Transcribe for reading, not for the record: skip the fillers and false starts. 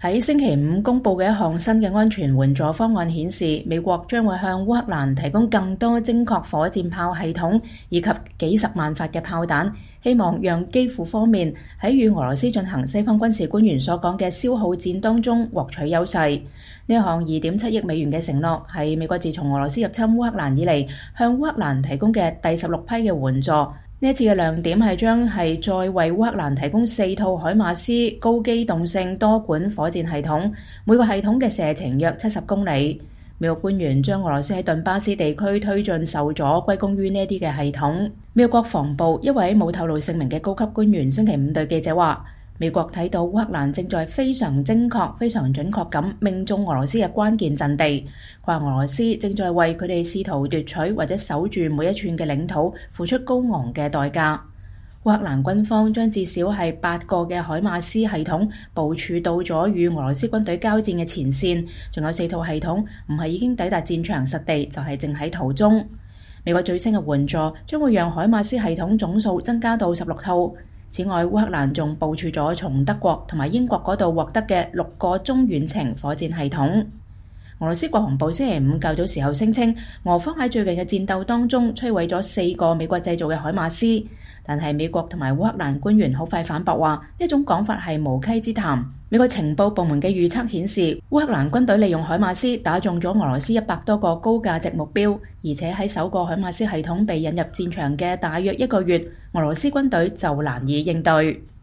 喺星期五公佈嘅一項新嘅安全援助方案顯示，美國將會向烏克蘭提供更多精確火箭炮系統以及幾十萬發嘅炮彈，希望讓基輔方面喺與俄羅斯進行西方軍事官員所講嘅消耗戰當中獲取優勢。呢一項2.7億美元嘅承諾係美國自從俄羅斯入侵烏克蘭以嚟向烏克蘭提供嘅第16批嘅援助。呢一次嘅亮點係將係再為烏克蘭提供4套海馬斯高機動性多管火箭系統，每個系統嘅射程約70公里。美國官員將俄羅斯喺頓巴斯地區推進受阻歸功於呢啲嘅系統。美國國防部一位冇透露姓名嘅高級官員星期五對記者話，美國睇到烏克蘭正在非常精確、非常準確咁命中俄羅斯嘅關鍵陣地。佢話俄羅斯正在為佢哋試圖奪取或者守住每一寸嘅領土付出高昂嘅代價。烏克蘭軍方將至少係8個嘅海馬斯系統部署到咗與俄羅斯軍隊交戰嘅前線，仲有4套系統唔係已經抵達戰場實地，就係正喺途中。美國最新嘅援助將會讓海馬斯系統總數增加到16套。此外，烏克蘭仲部署咗從德國同埋英國嗰度獲得嘅6個中遠程火箭系統。俄羅斯國防部星期五較早時候聲稱，俄方喺最近嘅戰鬥當中摧毀咗4個美國製造嘅海馬斯，但係美國同埋烏克蘭官員好快反駁話，呢種講法係無稽之談。美國情報部門嘅預測顯示，烏克蘭軍隊利用海馬斯打中咗俄羅斯100多個高價值目標，而且喺首個海馬斯系統被引入戰場嘅大約1個月，俄羅斯軍隊就難以應對。